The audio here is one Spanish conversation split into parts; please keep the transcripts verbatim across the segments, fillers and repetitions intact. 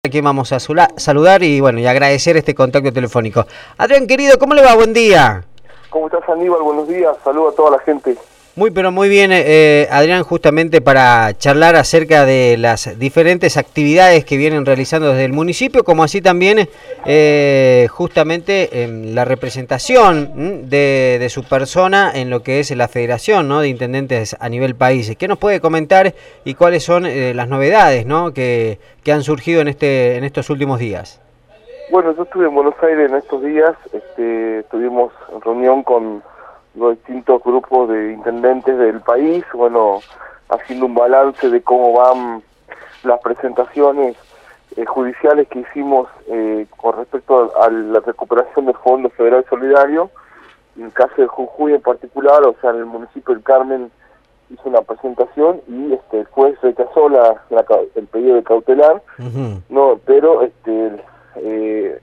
Aquí vamos a saludar y bueno y agradecer este contacto telefónico. Adrián, querido, ¿cómo le va? Buen día. ¿Cómo estás, Aníbal? Buenos días. Saludos a toda la gente. Muy, pero muy bien, eh, Adrián, justamente para charlar acerca de las diferentes actividades que vienen realizando desde el municipio, como así también eh, justamente en la representación de, de su persona en lo que es la Federación, ¿no?, de Intendentes a nivel país. ¿Qué nos puede comentar y cuáles son eh, las novedades, ¿no?, que, que han surgido en, este, en estos últimos días? Bueno, yo estuve en Buenos Aires en estos días, este, tuvimos reunión con los distintos grupos de intendentes del país, bueno, haciendo un balance de cómo van las presentaciones eh, judiciales que hicimos eh, con respecto a, a la recuperación del Fondo Federal Solidario. En el caso de Jujuy en particular, o sea, en el municipio del Carmen hizo una presentación y este el juez rechazó la, la el pedido de cautelar, uh-huh. no, pero este eh,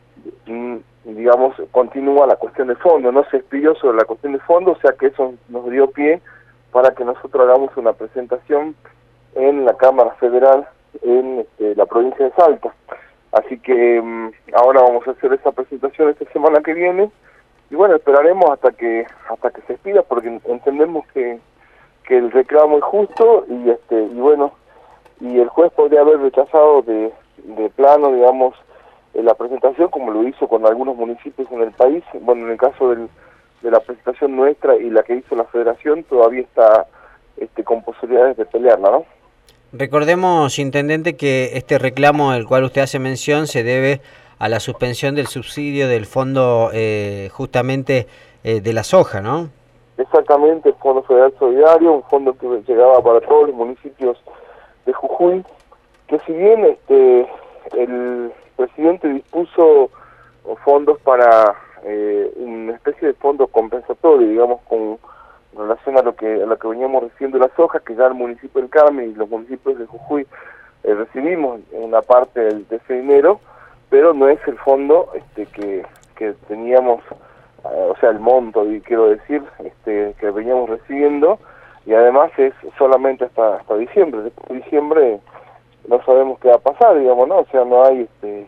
digamos, continúa la cuestión de fondo, no se expidió sobre la cuestión de fondo, o sea que eso nos dio pie para que nosotros hagamos una presentación en la Cámara Federal en este, la provincia de Salta. Así que um, ahora vamos a hacer esa presentación esta semana que viene y bueno, esperaremos hasta que hasta que se expida, porque entendemos que, que el reclamo es justo y este y bueno, y el juez podría haber rechazado de, de plano, digamos, la presentación, como lo hizo con algunos municipios en el país. Bueno, en el caso del, de la presentación nuestra y la que hizo la Federación, todavía está este, con posibilidades de pelearla, ¿no? Recordemos, Intendente, que este reclamo al cual usted hace mención se debe a la suspensión del subsidio del fondo eh, justamente eh, de la soja, ¿no? Exactamente, el Fondo Federal Solidario, un fondo que llegaba para todos los municipios de Jujuy, que si bien este el presidente dispuso fondos para eh, una especie de fondo compensatorio, digamos, con relación a lo que a lo que veníamos recibiendo la soja, que ya el municipio del Carmen y los municipios de Jujuy eh, recibimos una parte de, de ese dinero, pero no es el fondo este que, que teníamos, eh, o sea, el monto, y quiero decir, este que veníamos recibiendo, y además es solamente hasta hasta diciembre. Después de diciembre no sabemos qué va a pasar, digamos, ¿no? O sea, no hay este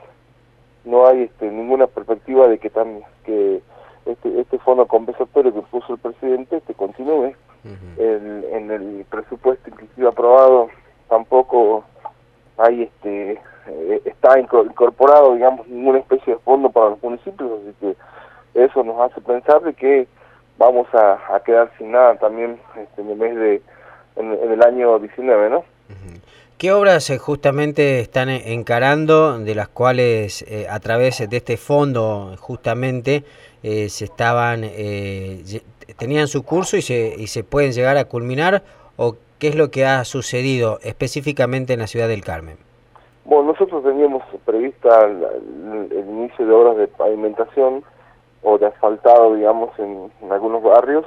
no hay este ninguna perspectiva de que tan que este este fondo compensatorio que puso el presidente este continúe. Uh-huh. el, en el presupuesto inclusive aprobado tampoco hay este eh, está incorporado, digamos, ninguna especie de fondo para los municipios, así que eso nos hace pensar de que vamos a, a quedar sin nada también este, en el mes de en, en el año diecinueve, ¿no? Uh-huh. ¿Qué obras eh, justamente están encarando, de las cuales eh, a través de este fondo justamente eh, se estaban eh, tenían su curso y se y se pueden llegar a culminar, o qué es lo que ha sucedido específicamente en la ciudad del Carmen? Bueno, nosotros teníamos prevista el, el, el inicio de obras de pavimentación o de asfaltado, digamos, en, en algunos barrios,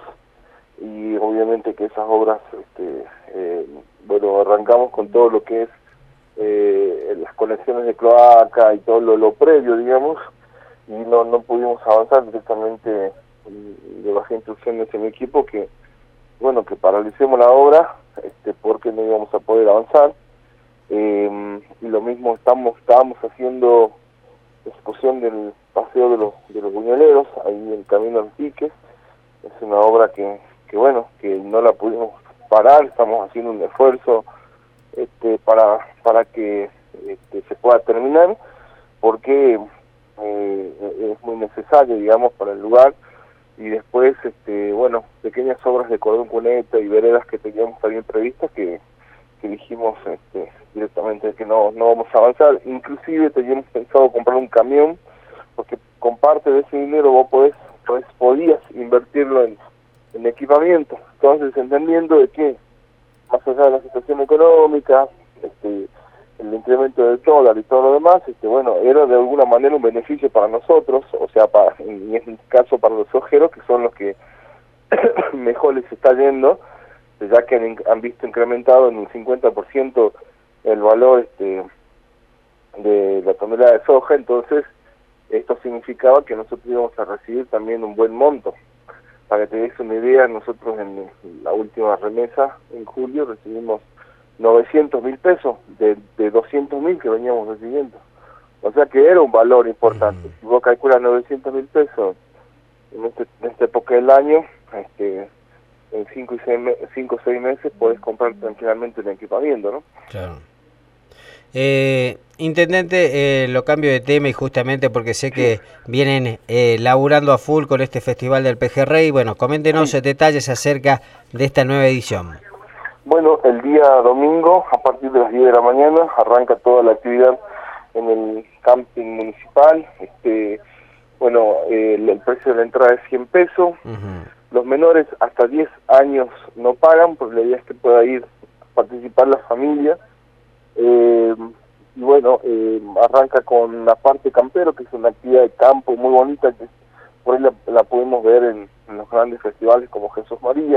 y obviamente que esas obras este, eh, bueno, arrancamos con todo lo que es eh, las conexiones de cloaca y todo lo, lo previo, digamos, y no no pudimos avanzar directamente. Le bajé instrucciones en mi equipo que, bueno, que paralicemos la obra este porque no íbamos a poder avanzar, eh, y lo mismo estamos estábamos haciendo excursión del paseo de los de los buñueleros, ahí en el camino a los diques. Es una obra que, que bueno, que no la pudimos parar, estamos haciendo un esfuerzo este para para que este, se pueda terminar, porque eh, es muy necesario, digamos, para el lugar. Y después este bueno, pequeñas obras de cordón cuneta y veredas que teníamos también previstas, que, que dijimos este, directamente que no no vamos a avanzar. Inclusive teníamos pensado comprar un camión, porque con parte de ese dinero vos podés, podés podías invertirlo en en equipamiento. Entonces, entendiendo de que más allá de la situación económica, este, el incremento del dólar y todo lo demás, este, bueno, era de alguna manera un beneficio para nosotros, o sea, para, en este caso para los ojeros, que son los que mejor les está yendo, ya que han, han visto incrementado en un cincuenta por ciento el valor este de la tonelada de soja. Entonces esto significaba que nosotros íbamos a recibir también un buen monto. Para que te des una idea, nosotros en la última remesa, en julio, recibimos novecientos mil pesos de, de doscientos mil que veníamos recibiendo. O sea que era un valor importante. Si vos calculas novecientos mil pesos en, este, en esta época del año, este, en cinco o seis meses podés comprar tranquilamente un equipamiento, ¿no? Claro. Eh, Intendente, eh, lo cambio de tema y justamente porque sé que sí. vienen eh, laburando a full con este Festival del Pejerrey. Bueno, coméntenos sí. detalles acerca de esta nueva edición. Bueno, el día domingo, a partir de las diez de la mañana, arranca toda la actividad en el camping municipal. Este, bueno, eh, el, el precio de la entrada es cien pesos. Uh-huh. Los menores hasta diez años no pagan, porque la idea es que pueda ir a participar la familia. Eh, y bueno, eh, arranca con la parte campero, que es una actividad de campo muy bonita, que por ahí la, la podemos ver en, en los grandes festivales como Jesús María.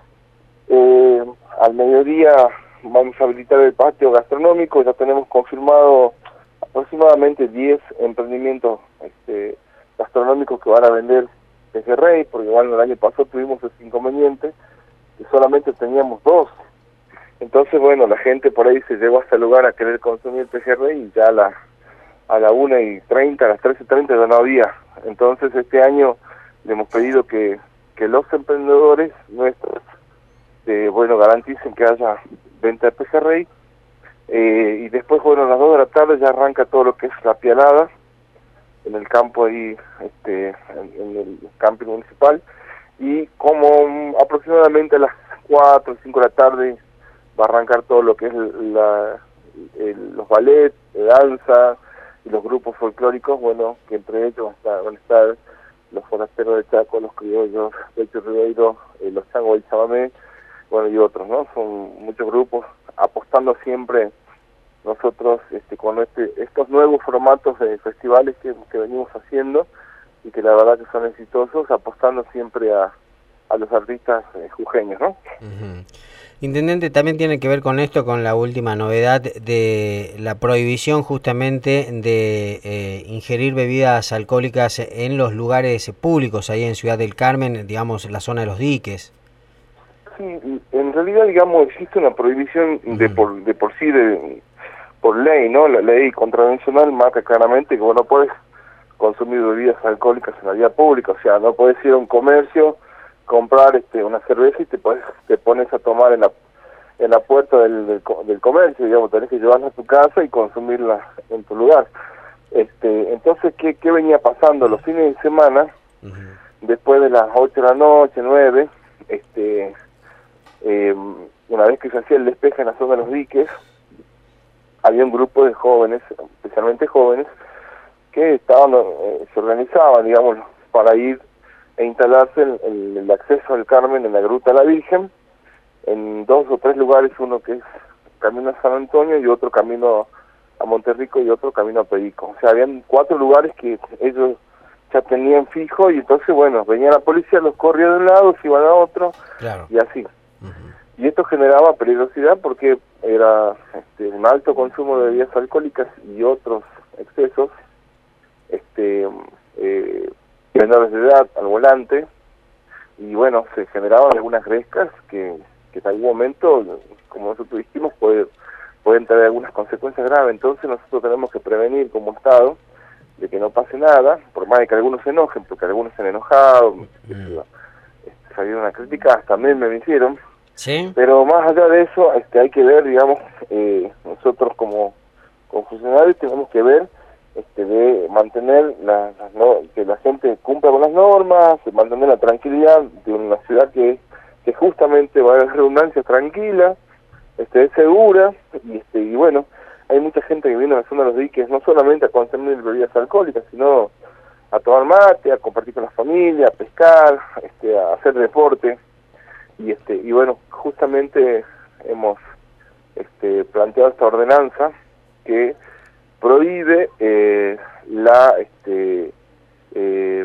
Eh, al mediodía vamos a habilitar el patio gastronómico, ya tenemos confirmado aproximadamente diez emprendimientos este, gastronómicos que van a vender pejerrey, porque bueno, el año pasado tuvimos ese inconveniente, que solamente teníamos dos. Entonces, bueno, la gente por ahí se llegó hasta el lugar a querer consumir pejerrey y ya a la, a la una y treinta, a las tres y treinta ya no había. Entonces, este año le hemos pedido que, que los emprendedores nuestros, eh, bueno, garanticen que haya venta de pejerrey. Eh, y después, bueno, a las dos de la tarde ya arranca todo lo que es la pialada en el campo ahí, este, en, en el camping municipal. Y como um, aproximadamente a las cuatro o cinco de la tarde va a arrancar todo lo que es la, el, los ballets, la danza y los grupos folclóricos, bueno, que entre ellos van a estar, van a estar los forasteros de Chaco, los criollos de Ribeiro, eh, los changos del chamamé, bueno, y otros, ¿no? Son muchos grupos apostando siempre nosotros este, con este, estos nuevos formatos de festivales que, que venimos haciendo y que la verdad que son exitosos, apostando siempre a, a los artistas eh, jujeños, ¿no? Uh-huh. Intendente, también tiene que ver con esto, con la última novedad de la prohibición justamente de eh, ingerir bebidas alcohólicas en los lugares públicos, ahí en Ciudad del Carmen, digamos, en la zona de los diques. Sí, en realidad, digamos, existe una prohibición de mm. por de por sí, de por ley, ¿no? La ley contravencional marca claramente que vos no podés consumir bebidas alcohólicas en la vía pública, o sea, no podés ir a un comercio, comprar este una cerveza y te pones, te pones a tomar en la en la puerta del, del, del comercio, digamos, tenés que llevarla a tu casa y consumirla en tu lugar. Este, entonces, ¿qué, qué venía pasando? Los fines de semana, uh-huh. después de las ocho de la noche, nueve, este, eh, una vez que se hacía el despeje en la zona de los diques, había un grupo de jóvenes, especialmente jóvenes, que estaban, eh, se organizaban, digamos, para ir e instalarse el, el, el acceso al Carmen en la Gruta de la Virgen, en dos o tres lugares, uno que es camino a San Antonio y otro camino a Monterrico y otro camino a Perico. O sea, habían cuatro lugares que ellos ya tenían fijo y entonces, bueno, venía la policía, los corría de un lado, se iban a otro, claro. y así. Uh-huh. Y esto generaba peligrosidad porque era este, un alto consumo de bebidas alcohólicas y otros excesos, este eh, menores de edad al volante, y bueno, se generaban algunas grescas que, que en algún momento, como nosotros dijimos, puede, pueden traer algunas consecuencias graves. Entonces nosotros tenemos que prevenir como Estado de que no pase nada, por más de que algunos se enojen, porque algunos se han enojado, mm. este, salieron a criticar, también me hicieron, ¿sí? Pero más allá de eso, este, hay que ver, digamos, eh, nosotros como, como funcionarios tenemos que ver Este, de mantener la, la, no, que la gente cumpla con las normas, de mantener la tranquilidad de una ciudad que, que justamente va a haber redundancia tranquila, este, es segura, y, este, y bueno, hay mucha gente que viene a la zona de los diques no solamente a consumir bebidas alcohólicas, sino a tomar mate, a compartir con la familia, a pescar, este, a hacer deporte, y este, y bueno, justamente hemos este, planteado esta ordenanza que prohíbe eh, la este eh,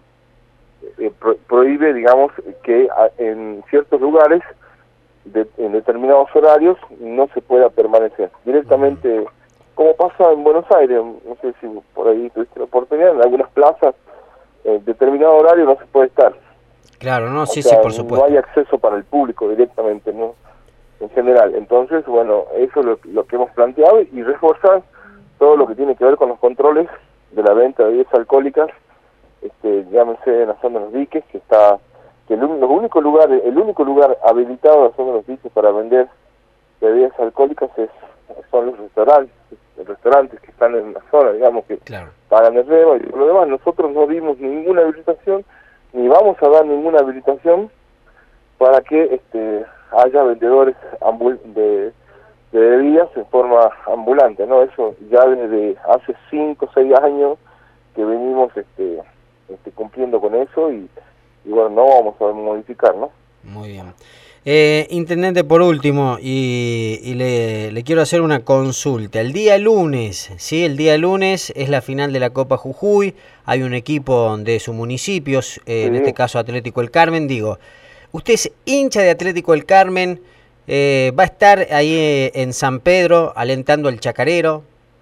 eh, pro, prohíbe digamos que a, en ciertos lugares de, en determinados horarios no se pueda permanecer directamente, como pasa en Buenos Aires, no sé si por ahí tuviste la oportunidad, en algunas plazas en determinado horario no se puede estar. Claro, no, o sí, sea, sí, por supuesto. No hay acceso para el público directamente, ¿no? en general. Entonces, bueno, eso es lo, lo que hemos planteado y reforzar todo lo que tiene que ver con los controles de la venta de bebidas alcohólicas, este, llámese en la zona de los diques, que está, que el, los únicos lugares, el único lugar habilitado en la zona de los diques para vender bebidas alcohólicas es, son los restaurantes, los restaurantes que están en la zona, digamos, que claro, pagan el remo y por lo demás. Nosotros no dimos ninguna habilitación, ni vamos a dar ninguna habilitación para que este, haya vendedores ambul de, de bebidas en forma ambulante, ¿no? Eso ya desde hace cinco o seis años que venimos este, este, cumpliendo con eso y, y bueno, no vamos a modificar, ¿no? Muy bien. Eh, Intendente, por último, y, y le, le quiero hacer una consulta. El día lunes, ¿sí? El día lunes es la final de la Copa Jujuy, hay un equipo de sus municipios, eh, sí, en este caso Atlético El Carmen, digo, usted es hincha de Atlético El Carmen, eh, va a estar ahí eh, en San Pedro alentando al Chacarero.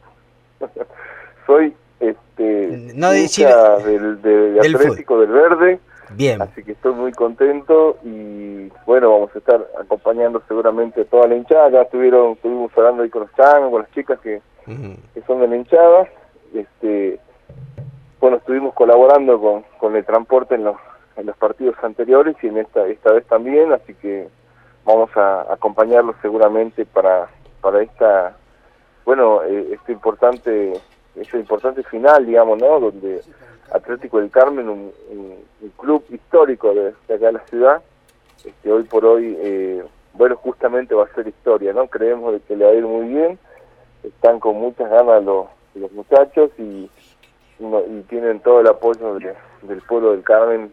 Soy este, no, hincha si, del, de, de Atlético del, del Verde. Bien. Así que estoy muy contento y bueno, vamos a estar acompañando seguramente a toda la hinchada. Ya estuvieron, estuvimos hablando ahí con los changos, con las chicas que, uh-huh. que son de la hinchada. Este, bueno, estuvimos colaborando con, con el transporte en los, en los partidos anteriores y en esta esta vez también, así que vamos a acompañarlos seguramente para para esta, bueno, eh, este importante, este importante final, digamos, ¿no? Donde Atlético del Carmen, un, un, un club histórico de, de acá de la ciudad, este, hoy por hoy, eh, bueno, justamente va a ser historia, ¿no? Creemos de que le va a ir muy bien, están con muchas ganas los, los muchachos y, no, y tienen todo el apoyo de, del pueblo del Carmen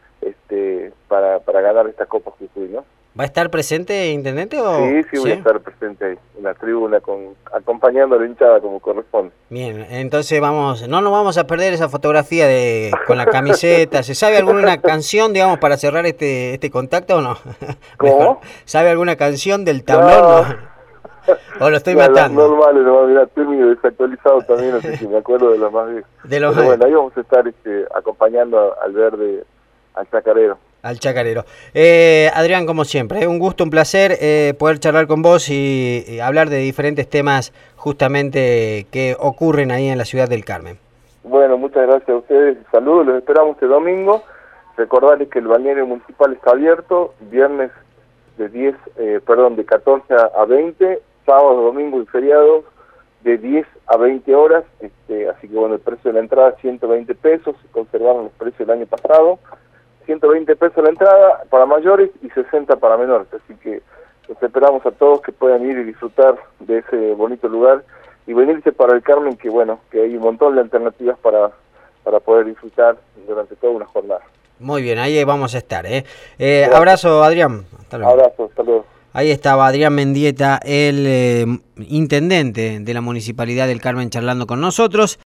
este, para, para ganar esta Copa Jujuy, ¿no? ¿Va a estar presente, Intendente? O... Sí, sí, voy ¿Sí? a estar presente ahí, en la tribuna, con, acompañando a la hinchada como corresponde. Bien, entonces vamos, no nos vamos a perder esa fotografía de con la camiseta. ¿Se sabe alguna canción, digamos, para cerrar este este contacto o no? ¿Cómo? ¿Sabe alguna canción del tablón? No. ¿O lo estoy no, matando? Normal, no, mira, estoy medio desactualizado también, así que me acuerdo de los más viejos. De los Pero bueno, ahí vamos a estar este, acompañando al Verde, al Chacarero. Al Chacarero. Eh, Adrián, como siempre, eh, un gusto, un placer eh, poder charlar con vos y, y hablar de diferentes temas justamente que ocurren ahí en la ciudad del Carmen. Bueno, muchas gracias a ustedes. Saludos, los esperamos este domingo. Recordarles que el balneario municipal está abierto, viernes de diez, eh, perdón, de catorce a veinte, sábado, domingo y feriados de diez a veinte horas. Este, así que bueno, el precio de la entrada ciento veinte pesos, se conservaron los precios del año pasado. ciento veinte pesos la entrada para mayores y sesenta para menores, así que los esperamos a todos que puedan ir y disfrutar de ese bonito lugar y venirse para el Carmen, que bueno, que hay un montón de alternativas para, para poder disfrutar durante toda una jornada. Muy bien, ahí vamos a estar, ¿eh? eh abrazo, Adrián. Hasta luego. Abrazo, hasta luego. Ahí estaba Adrián Mendieta, el eh, intendente de la Municipalidad del Carmen, charlando con nosotros.